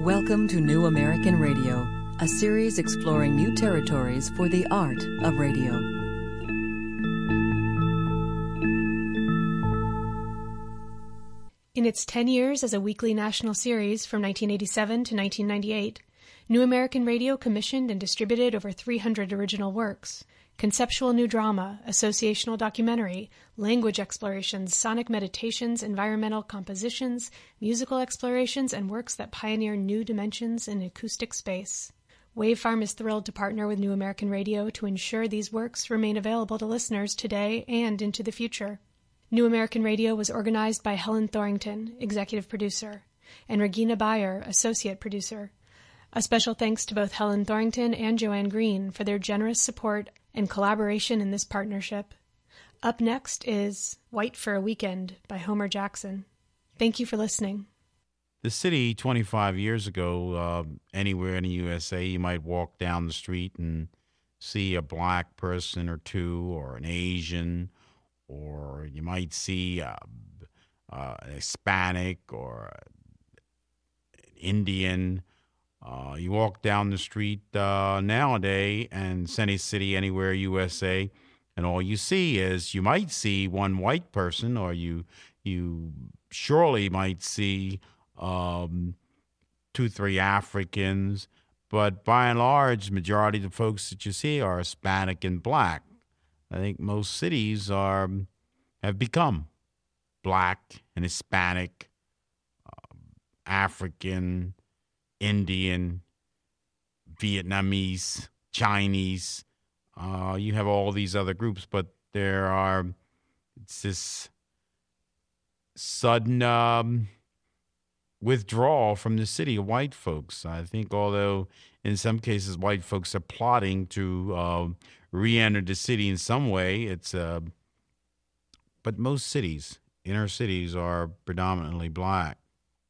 Welcome to New American Radio, a series exploring new territories for the art of radio. In its 10 years as a weekly national series from 1987 to 1998, New American Radio commissioned and distributed over 300 original works. Conceptual new drama, associational documentary, language explorations, sonic meditations, environmental compositions, musical explorations, and works that pioneer new dimensions in acoustic space. Wave Farm is thrilled to partner with New American Radio to ensure these works remain available to listeners today and into the future. New American Radio was organized by Helen Thorington, executive producer, and Regina Bayer, associate producer. A special thanks to both Helen Thorington and Joanne Green for their generous support and collaboration in this partnership. Up next is White for a Weekend by Homer Jackson. Thank you for listening. The city 25 years ago, anywhere in the USA, you might walk down the street and see a black person or two, or an Asian, or you might see an Hispanic or an Indian. You walk down the street nowadays in Center City, anywhere3 and all you see is, you might see one white person, or you surely might see 2-3 Africans, but by and large, majority of the folks that you see are Hispanic and black. I think most cities have become black and Hispanic, African, Indian, Vietnamese, Chinese. You have all these other groups, but it's this sudden withdrawal from the city of white folks. I think although in some cases white folks are plotting to re-enter the city in some way, but most cities, inner cities, are predominantly black.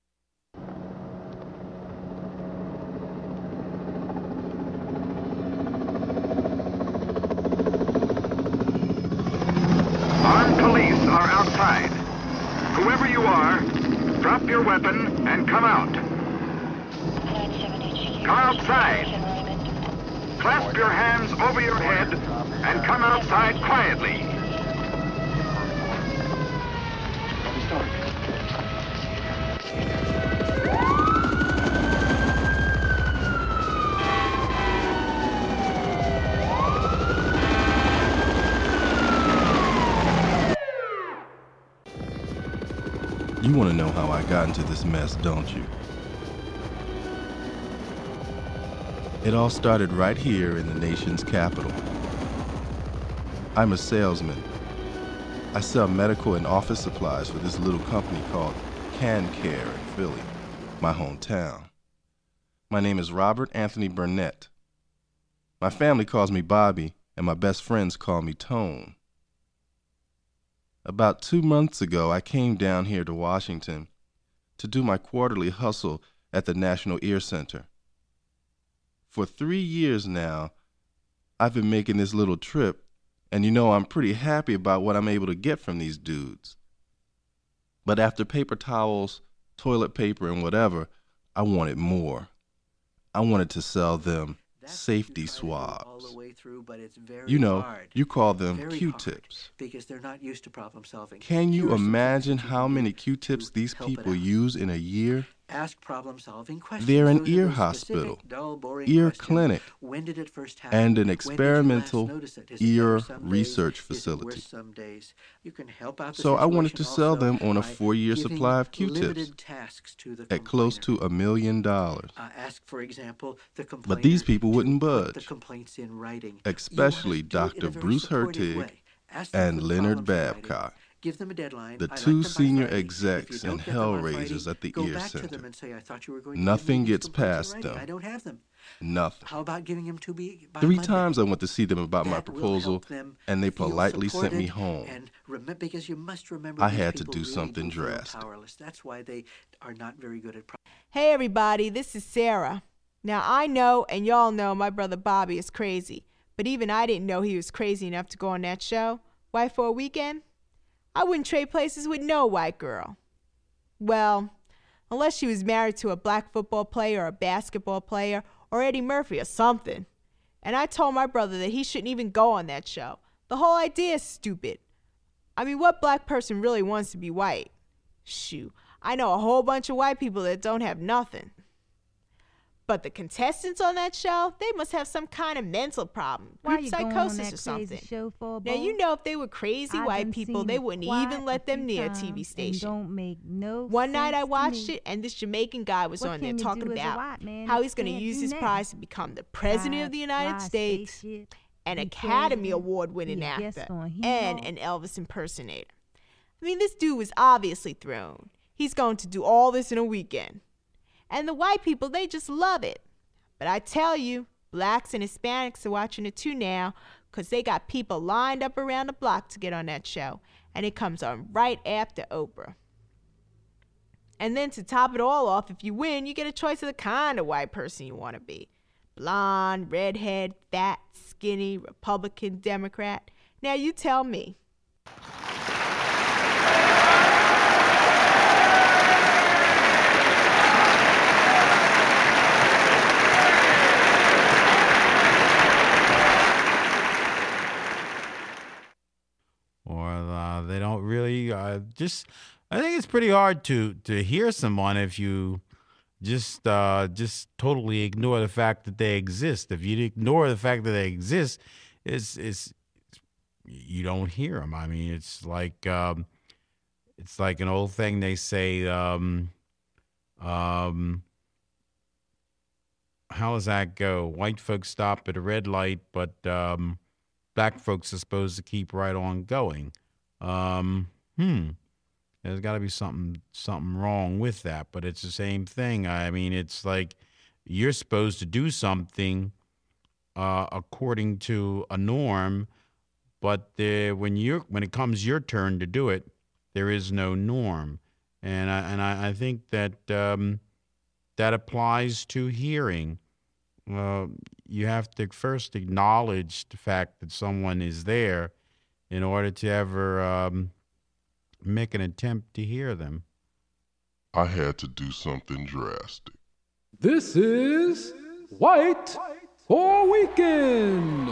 Armed police are outside. Whoever you are, drop your weapon and come out. Come outside. Clasp your hands over your head and come outside quietly. You want to know how I got into this mess, don't you? It all started right here in the nation's capital. I'm a salesman. I sell medical and office supplies for this little company called CanCare in Philly, my hometown. My name is Robert Anthony Burnett. My family calls me Bobby, and my best friends call me Tone. About 2 months ago, I came down here to Washington to do my quarterly hustle at the National Ear Center. For 3 years now, I've been making this little trip, and I'm pretty happy about what I'm able to get from these dudes. But after paper towels, toilet paper, and whatever, I wanted more. I wanted to sell them safety swabs. You call them Q-tips. Because they're not used to problem solving. Can you imagine how many Q-tips these people use in a year? Ask problem-solving questions. They're an ear hospital, ear clinic, and an experimental ear research facility. So I wanted to sell them on a 4-year supply of Q-tips at close to $1 million. But these people wouldn't budge, especially Dr. Bruce Hertig and Leonard Babcock, the 2 senior execs and hellraisers at the Ear Center. Nothing gets past them. Nothing. How about giving him 3 times I went to see them about my proposal, and they politely sent me home. Because you must remember, I had to do something drastic. That's why they are not very good at. Hey everybody, this is Sarah. Now I know, and y'all know, my brother Bobby is crazy. But even I didn't know he was crazy enough to go on that show. White for a Weekend? I wouldn't trade places with no white girl. Well, unless she was married to a black football player or a basketball player or Eddie Murphy or something. And I told my brother that he shouldn't even go on that show. The whole idea is stupid. I mean, what black person really wants to be white? Shoot, I know a whole bunch of white people that don't have nothing. But the contestants on that show, they must have some kind of mental problem, group psychosis or something. Now, you know, if they were crazy white people, they wouldn't even let them near a TV station. Don't make no One night I sense to watched me. it, and this Jamaican guy was What on there can you talking do as a about white man how if he's going to you can't use do his nothing? prize to become the president of the United States, an Academy Award-winning actor, and an Elvis impersonator. I mean, this dude was obviously thrown. He's going to do all this in a weekend. And the white people, they just love it. But I tell you, blacks and Hispanics are watching it too now, because they got people lined up around the block to get on that show. And it comes on right after Oprah. And then to top it all off, if you win, you get a choice of the kind of white person you want to be. Blonde, redhead, fat, skinny, Republican, Democrat. Now you tell me. Or they don't really I think it's pretty hard to hear someone if you just totally ignore the fact that they exist. If you ignore the fact that they exist, it's you don't hear them. I mean, it's like an old thing they say. How does that go? White folks stop at a red light, but black folks are supposed to keep right on going. There's got to be something wrong with that, but it's the same thing. I mean, it's like you're supposed to do something according to a norm, but when it comes your turn to do it, there is no norm, and I think that that applies to hearing. You have to first acknowledge the fact that someone is there in order to ever make an attempt to hear them. I had to do something drastic. This is White for Weekend.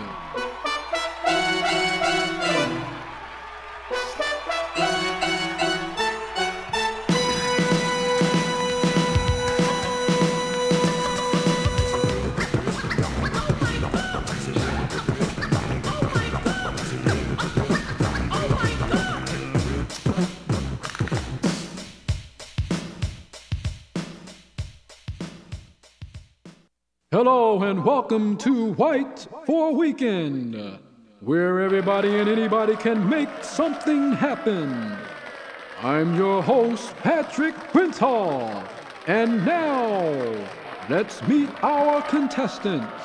Hello and welcome to White for Weekend, where everybody and anybody can make something happen. I'm your host, Patrick Prince-Hall, and now, let's meet our contestants.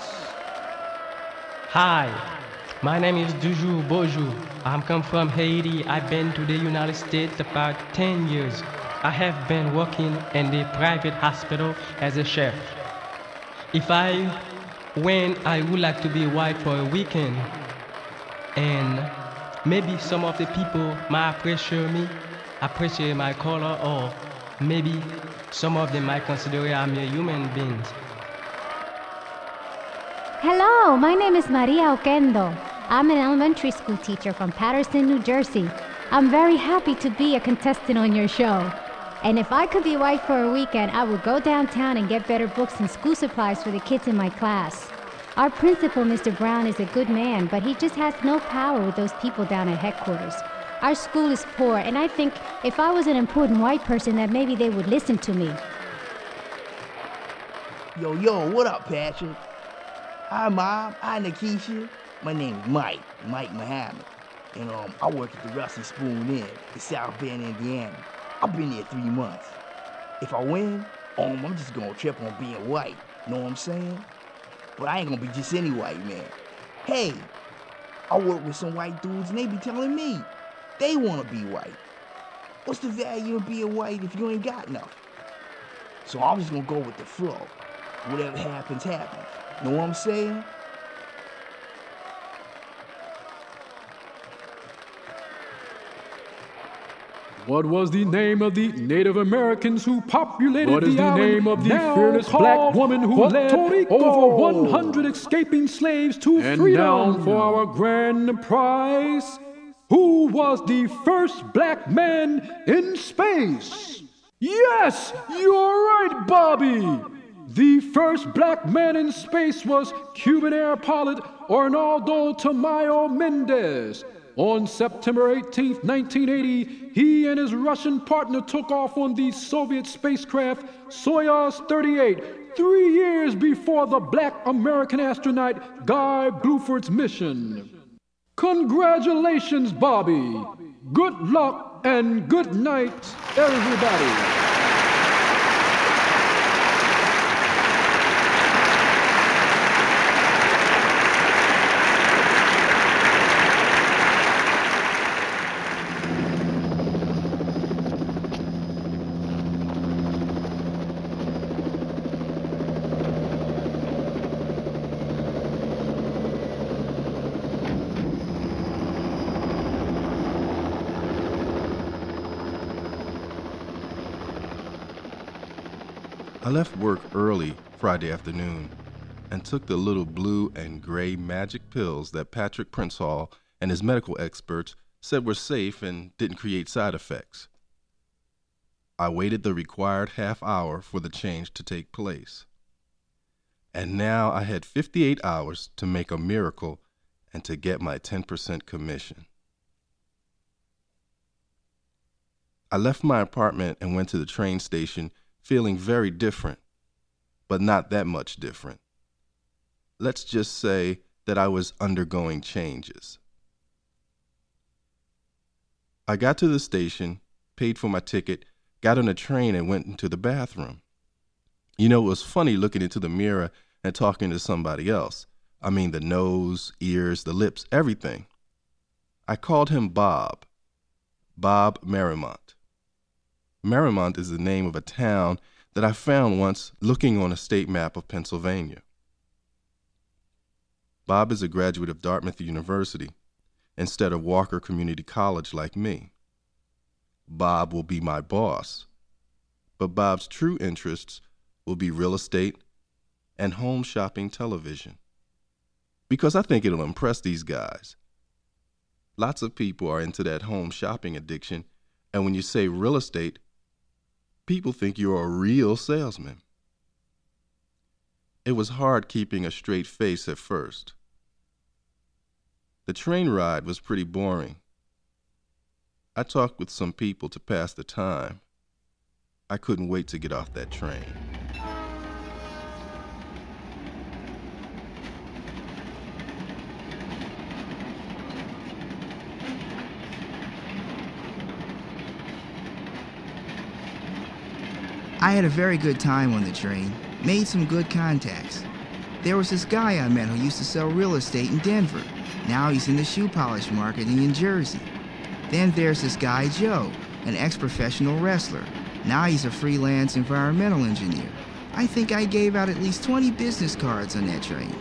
Hi, my name is Dujour Bojou. I'm come from Haiti. I've been to the United States about 10 years. I have been working in the private hospital as a chef. If I win, I would like to be white for a weekend. And maybe some of the people might appreciate my color, or maybe some of them might consider I'm a human being. Hello, my name is Maria Oquendo. I'm an elementary school teacher from Paterson, New Jersey. I'm very happy to be a contestant on your show. And if I could be white for a weekend, I would go downtown and get better books and school supplies for the kids in my class. Our principal, Mr. Brown, is a good man, but he just has no power with those people down at headquarters. Our school is poor, and I think if I was an important white person, that maybe they would listen to me. Yo, what up, Patrick? Hi, Mom. Hi, Nikisha. My name is Mike Muhammad. And I work at the Rusty Spoon Inn in South Bend, Indiana. I've been there 3 months. If I win, I'm just gonna trip on being white. Know what I'm saying? But I ain't gonna be just any white man. Hey, I work with some white dudes and they be telling me they wanna be white. What's the value of being white if you ain't got nothing? So I'm just gonna go with the flow. Whatever happens, happens. Know what I'm saying? What was the name of the Native Americans who populated the island? What is the name of the fearless black woman who led over 100 escaping slaves to freedom? And now for our grand prize, who was the first black man in space? Yes, you're right, Bobby. The first black man in space was Cuban air pilot Arnaldo Tamayo Mendez. On September 18, 1980, he and his Russian partner took off on the Soviet spacecraft Soyuz 38, 3 years before the black American astronaut Guy Bluford's mission. Congratulations, Bobby. Good luck and good night, everybody. I left work early Friday afternoon and took the little blue and gray magic pills that Patrick Prince-Hall and his medical experts said were safe and didn't create side effects. I waited the required half hour for the change to take place. And now I had 58 hours to make a miracle and to get my 10% commission. I left my apartment and went to the train station feeling very different, but not that much different. Let's just say that I was undergoing changes. I got to the station, paid for my ticket, got on a train and went into the bathroom. You know, it was funny looking into the mirror and talking to somebody else. I mean, the nose, ears, the lips, everything. I called him Bob Merrimont. Merrimont is the name of a town that I found once looking on a state map of Pennsylvania. Bob is a graduate of Dartmouth University instead of Walker Community College like me. Bob will be my boss, but Bob's true interests will be real estate and home shopping television, because I think it'll impress these guys. Lots of people are into that home shopping addiction, and when you say real estate, people think you're a real salesman. It was hard keeping a straight face at first. The train ride was pretty boring. I talked with some people to pass the time. I couldn't wait to get off that train. I had a very good time on the train, made some good contacts. There was this guy I met who used to sell real estate in Denver. Now he's in the shoe polish marketing in Jersey. Then there's this guy Joe, an ex-professional wrestler. Now he's a freelance environmental engineer. I think I gave out at least 20 business cards on that train.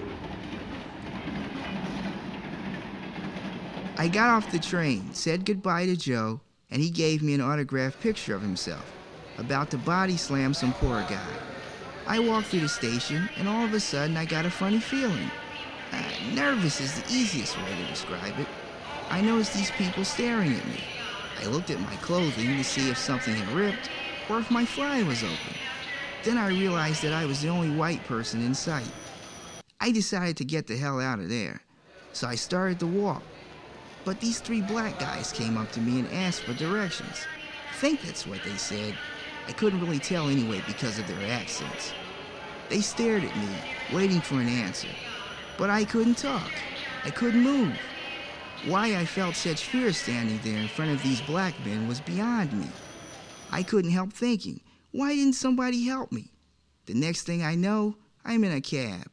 I got off the train, said goodbye to Joe, and he gave me an autographed picture of himself, about to body slam some poor guy. I walked through the station, and all of a sudden I got a funny feeling. Nervous is the easiest way to describe it. I noticed these people staring at me. I looked at my clothing to see if something had ripped or if my fly was open. Then I realized that I was the only white person in sight. I decided to get the hell out of there, so I started to walk. But these 3 black guys came up to me and asked for directions. I think that's what they said. I couldn't really tell anyway because of their accents. They stared at me, waiting for an answer. But I couldn't talk. I couldn't move. Why I felt such fear standing there in front of these black men was beyond me. I couldn't help thinking, why didn't somebody help me? The next thing I know, I'm in a cab.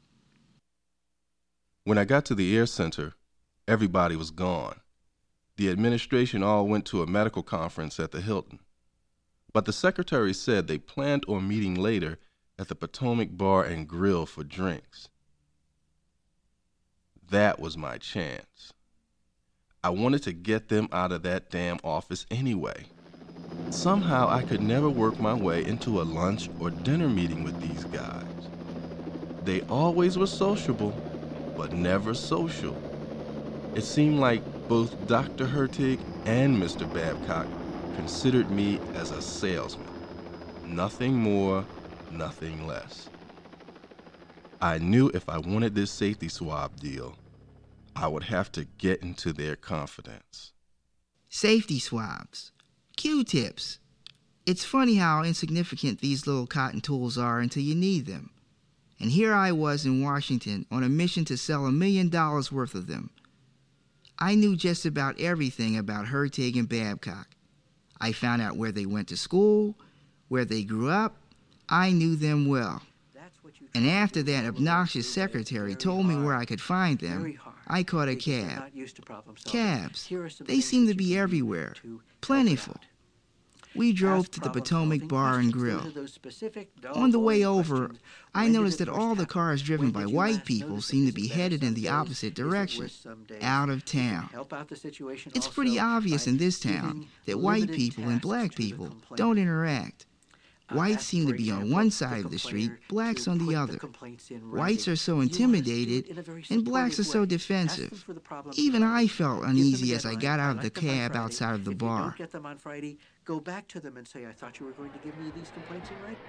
When I got to the Air Center, everybody was gone. The administration all went to a medical conference at the Hilton. But the secretary said they planned on meeting later at the Potomac Bar and Grill for drinks. That was my chance. I wanted to get them out of that damn office anyway. Somehow I could never work my way into a lunch or dinner meeting with these guys. They always were sociable, but never social. It seemed like both Dr. Hertig and Mr. Babcock considered me as a salesman. Nothing more, nothing less. I knew if I wanted this safety swab deal, I would have to get into their confidence. Safety swabs. Q-tips. It's funny how insignificant these little cotton tools are until you need them. And here I was in Washington on a mission to sell $1 million worth of them. I knew just about everything about Hertig and Babcock. I found out where they went to school, where they grew up. I knew them well. And after that obnoxious secretary told me where I could find them, I caught a cab. Cabs, they seem to be everywhere. Plentiful. We drove to the Potomac Bar and Grill. On the way over, I noticed that all the cars driven by white people seem to be headed in the opposite direction, out of town. It's pretty obvious in this town that white people and black people don't interact. Whites seem to be on one side of the street, blacks on the other. Whites are so intimidated, and blacks are so defensive. Even I felt uneasy as I got out of the cab outside of the bar. If you don't get them on Friday, go back to them and say, I thought you were going to give me these complaints in writing.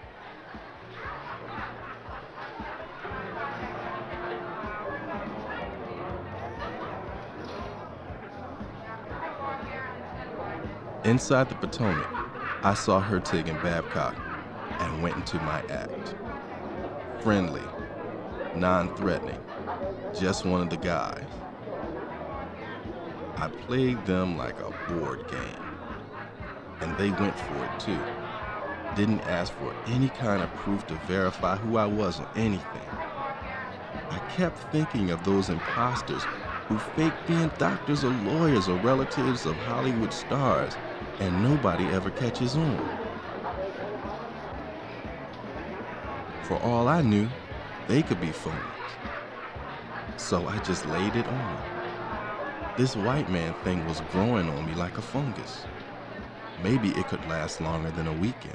Inside the Potomac, I saw Hertig and Babcock and went into my act. Friendly, non-threatening, just one of the guys. I played them like a board game, and they went for it too. Didn't ask for any kind of proof to verify who I was or anything. I kept thinking of those imposters who fake being doctors or lawyers or relatives of Hollywood stars, and nobody ever catches on. For all I knew, they could be phonies. So I just laid it on. This white man thing was growing on me like a fungus. Maybe it could last longer than a weekend.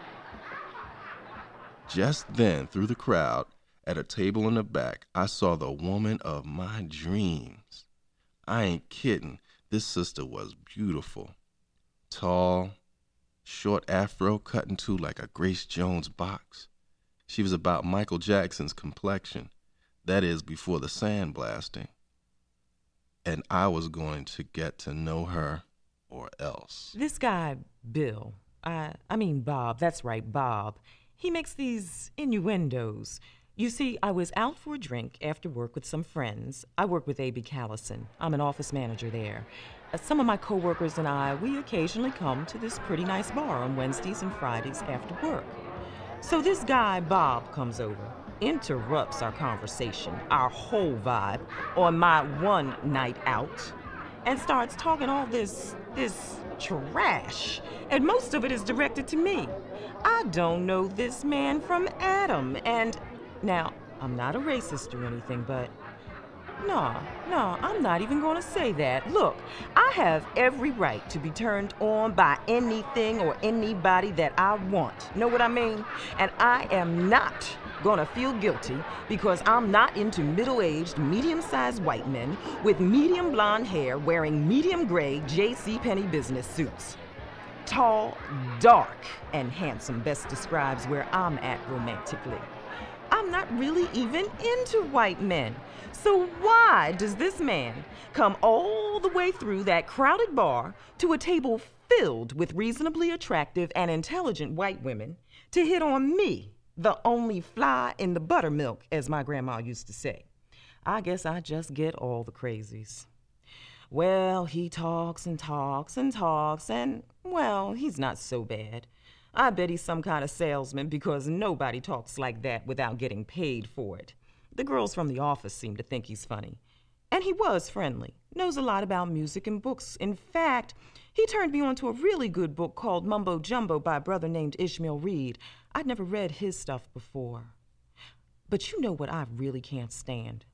Just then, through the crowd, at a table in the back, I saw the woman of my dreams. I ain't kidding. This sister was beautiful. Tall, short afro cut into like a Grace Jones box. She was about Michael Jackson's complexion, that is, before the sandblasting. And I was going to get to know her or else. This guy, Bill, I mean Bob, that's right, Bob, he makes these innuendos. You see, I was out for a drink after work with some friends. I work with A.B. Callison. I'm an office manager there. Some of my coworkers and I, we occasionally come to this pretty nice bar on Wednesdays and Fridays after work. So this guy, Bob, comes over, interrupts our conversation, our whole vibe, on my one night out, and starts talking all this trash. And most of it is directed to me. I don't know this man from Adam, and now, I'm not a racist or anything, but no, I'm not even going to say that. Look, I have every right to be turned on by anything or anybody that I want. Know what I mean? And I am not going to feel guilty because I'm not into middle-aged, medium-sized white men with medium blonde hair wearing medium gray JCPenney business suits. Tall, dark, and handsome best describes where I'm at romantically. I'm not really even into white men. So why does this man come all the way through that crowded bar to a table filled with reasonably attractive and intelligent white women to hit on me, the only fly in the buttermilk, as my grandma used to say? I guess I just get all the crazies. Well, he talks and talks and talks, and, well, he's not so bad. I bet he's some kind of salesman because nobody talks like that without getting paid for it. The girls from the office seem to think he's funny. And he was friendly, knows a lot about music and books. In fact, he turned me on to a really good book called Mumbo Jumbo by a brother named Ishmael Reed. I'd never read his stuff before. But you know what I really can't stand?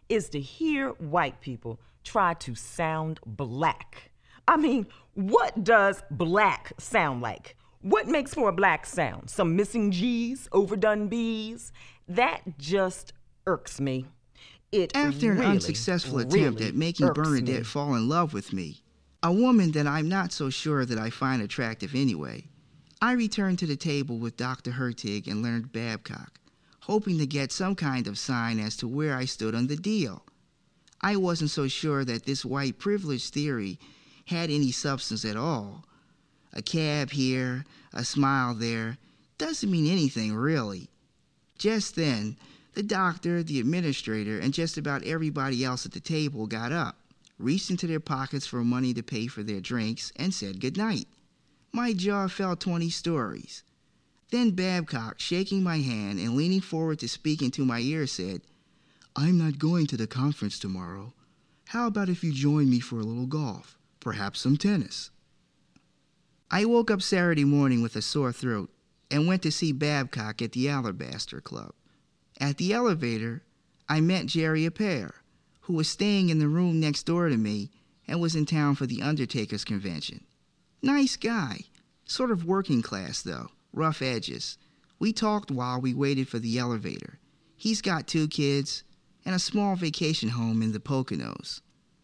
is to hear white people try to sound black. I mean, what does black sound like? What makes for a black sound? Some missing G's, overdone B's? That just irks me. After an unsuccessful attempt at making Bernadette fall in love with me, a woman that I'm not so sure that I find attractive anyway, I returned to the table with Dr. Hertig and Leonard Babcock, hoping to get some kind of sign as to where I stood on the deal. I wasn't so sure that this white privilege theory had any substance at all. A cab here, a smile there, doesn't mean anything really. Just then, the doctor, the administrator, and just about everybody else at the table got up, reached into their pockets for money to pay for their drinks, and said goodnight. My jaw fell 20 stories. Then Babcock, shaking my hand and leaning forward to speak into my ear, said, "I'm not going to the conference tomorrow. How about if you join me for a little golf, perhaps some tennis?" I woke up Saturday morning with a sore throat and went to see Babcock at the Alabaster Club. At the elevator, I met Jerry Appert, who was staying in the room next door to me and was in town for the Undertakers Convention. Nice guy, sort of working class though, rough edges. We talked while we waited for the elevator. He's got 2 kids and a small vacation home in the Poconos.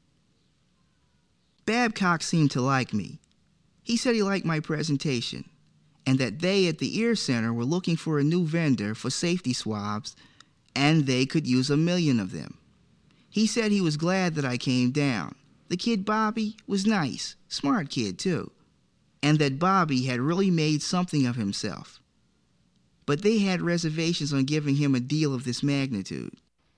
Babcock seemed to like me. He said he liked my presentation and that they at the Ear Center were looking for a new vendor for safety swabs and they could use 1 million of them. He said he was glad that I came down. The kid Bobby was nice, smart kid too, and that Bobby had really made something of himself. But they had reservations on giving him a deal of this magnitude.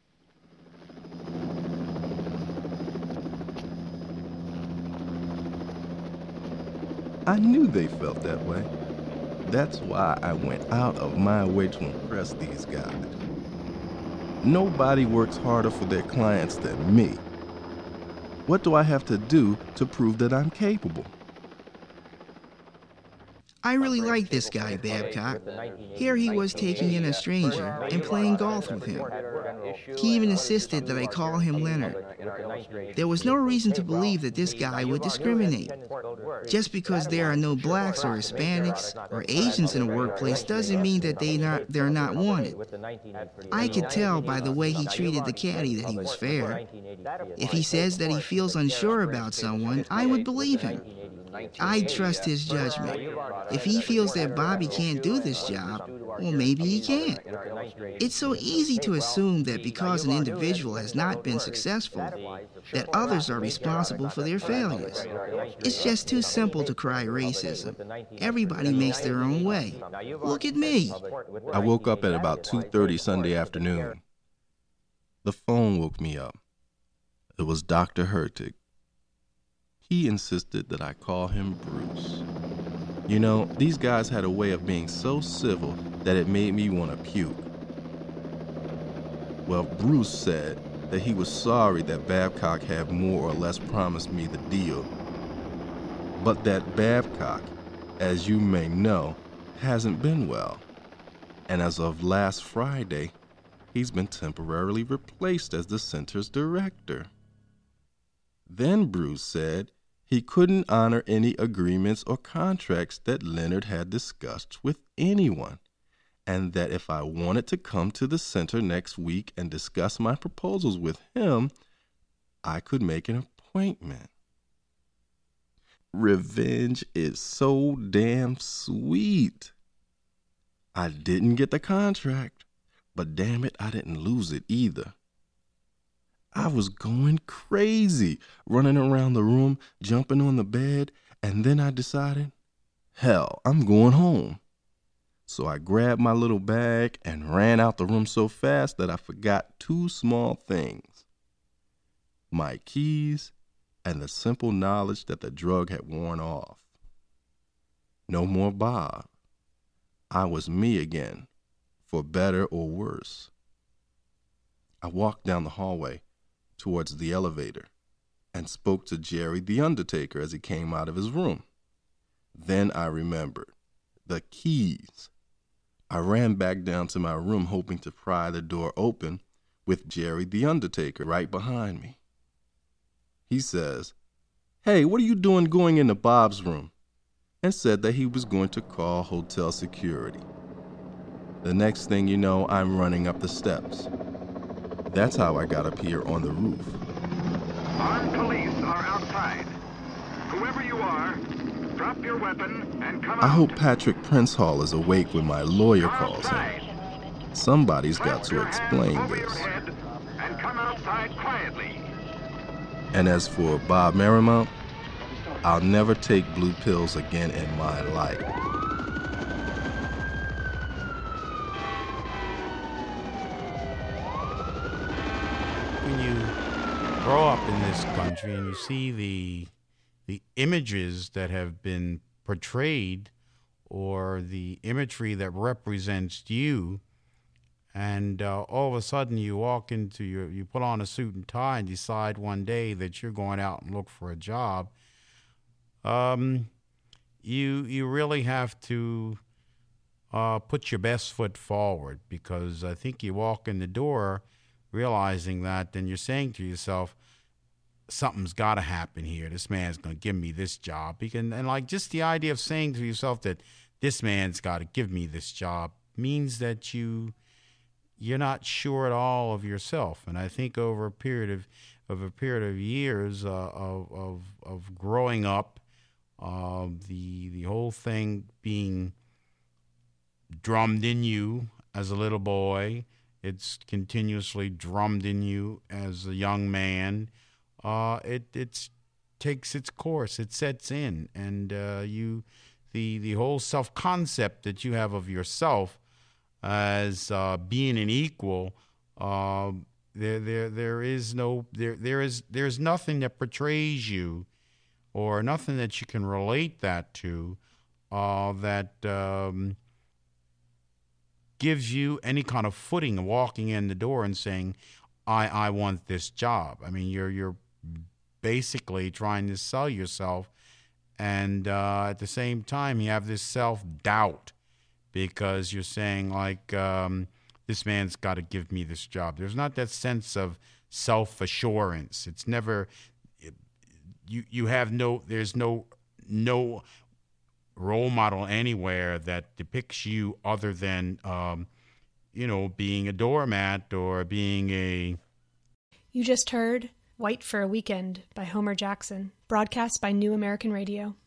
I knew they felt that way. That's why I went out of my way to impress these guys. Nobody works harder for their clients than me. What do I have to do to prove that I'm capable? I really liked this guy, Babcock. Here he was taking in a stranger and playing golf with him. He even insisted that I call him Leonard. There was no reason to believe that this guy would discriminate. Just because there are no blacks or Hispanics or Asians in a workplace doesn't mean that they're not wanted. I could tell by the way he treated the caddy that he was fair. If he says that he feels unsure about someone, I would believe him. I'd trust his judgment. If he feels that Bobby can't do this job, well, maybe he can't. It's so easy to assume that because an individual has not been successful, that others are responsible for their failures. It's just too simple to cry racism. Everybody makes their own way. Look at me. I woke up at about 2:30 Sunday afternoon. The phone woke me up. It was Dr. Hertig. He insisted that I call him Bruce. You know, these guys had a way of being so civil that it made me want to puke. Well, Bruce said that he was sorry that Babcock had more or less promised me the deal, but that Babcock, as you may know, hasn't been well. And as of last Friday, he's been temporarily replaced as the center's director. Then Bruce said he couldn't honor any agreements or contracts that Leonard had discussed with anyone, and that if I wanted to come to the center next week and discuss my proposals with him, I could make an appointment. Revenge is so damn sweet. I didn't get the contract, but damn it, I didn't lose it either. I was going crazy, running around the room, jumping on the bed, and then I decided, hell, I'm going home. So I grabbed my little bag and ran out the room so fast that I forgot 2 small things: my keys and the simple knowledge that the drug had worn off. No more Bob. I was me again, for better or worse. I walked down the hallway towards the elevator and spoke to Jerry the Undertaker as he came out of his room. Then I remembered the keys. I ran back down to my room hoping to pry the door open with Jerry the Undertaker right behind me. He says, "Hey, what are you doing going into Bob's room?" and said that he was going to call hotel security. The next thing you know, I'm running up the steps. That's how I got up here on the roof. Armed police are outside. Whoever you are, drop your weapon and come out. I hope Patrick Prince Hall is awake when my lawyer calls him. Somebody's got to explain this. And come outside quietly. And as for Bob Marymount, I'll never take blue pills again in my life. When you grow up in this country and you see the images that have been portrayed or the imagery that represents you, and all of a sudden you walk into you put on a suit and tie and decide one day that you're going out and look for a job, you really have to put your best foot forward, because I think you walk in the door realizing that, then you're saying to yourself, something's got to happen here. This man's going to give me this job. And like just the idea of saying to yourself that this man's got to give me this job means that you're not sure at all of yourself. And I think over a period of years of growing up, the whole thing being drummed in you as a little boy, it's continuously drummed in you as a young man. It takes its course. It sets in, and the whole self-concept that you have of yourself as being an equal, there's nothing that portrays you, or nothing that you can relate that to, that gives you any kind of footing walking in the door and saying, I want this job. I mean, you're basically trying to sell yourself, and at the same time you have this self-doubt, because you're saying, like, this man's got to give me this job. There's not that sense of self-assurance. It's never, there's no role model anywhere that depicts you other than, being a doormat or being a... You just heard White for a Weekend by Homer Jackson, broadcast by New American Radio.